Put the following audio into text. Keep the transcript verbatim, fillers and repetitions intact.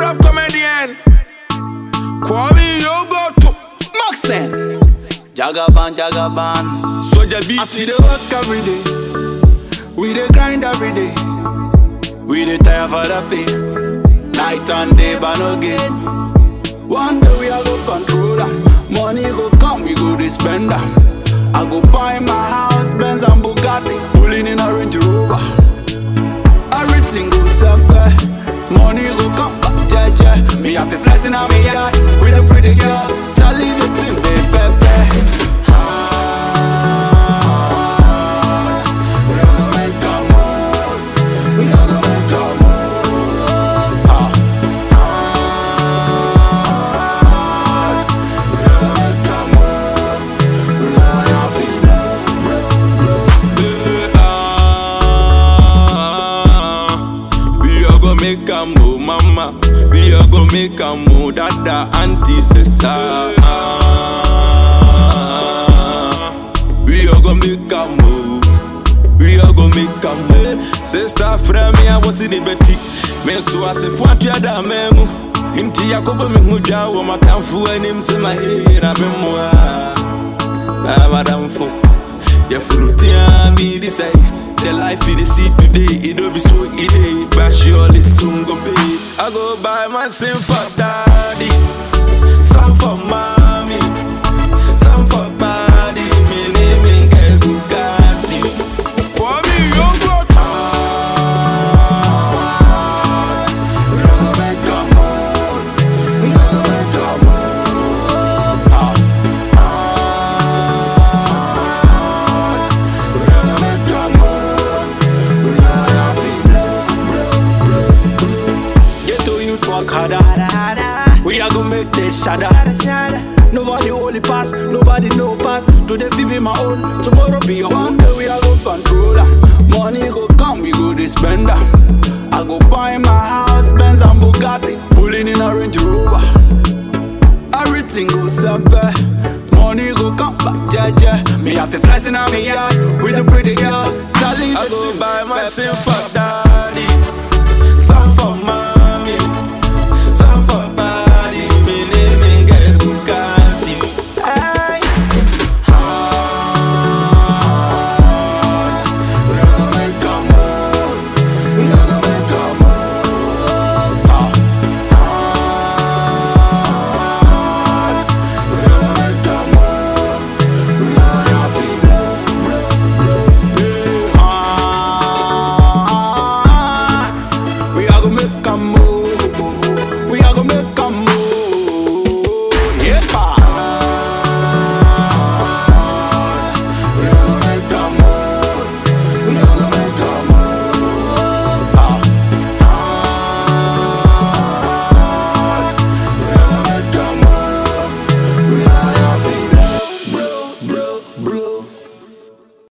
up comedian. Kwame Yogo to Maxen. Jagaban, Jagaban. Soldier beat. I see the work every day. We the grind every day. We the tire for the pay. Night and day, but no gain. One day we are go controller. Money go come, we go to spend them. I go buy my house, Benz and Bugatti, pulling in a Range Rover. Everything go simple. Money go come, yeah, yeah. Me have to flexing on me yard with a pretty girl. Charlie the team, they pepe. Ah, we are gonna make a move. We are gonna make a move. Ah, ah, we are gonna make a move. We are gonna feel it. We are gonna make a move, mama. We are gonna make a move, dada, auntie, sister. Ah, we are gonna make a move. We are gonna make a move. Sister, friend, me I was in the betty. Men so I say point ya da memu. Inti ya kobo me huja wo matamfu enim se ma he na memwa. Ah, madam fo. Ya frutia me this say. The life you see today, it don't be so easy, but surely soon go pay. I go buy my sin for daddy, some for mommy, some for bodies. Me name get Bugatti. For me, young bro. we are gonna make a move. We are gonna make a move. Ah, ah, we are gonna make a move. Work harder. We are gonna make this shada. Nobody only pass, nobody no pass. Today fi be my own, tomorrow be your own. Day we are go controller. Money go come, we go to spend am. I go buy my house, Benz and Bugatti, pulling in a Range Rover. Everything go simple. Money go come back, yeah, yeah. Me have to flexing on me yard with the pretty girls. Charlie, I go buy my sin for that.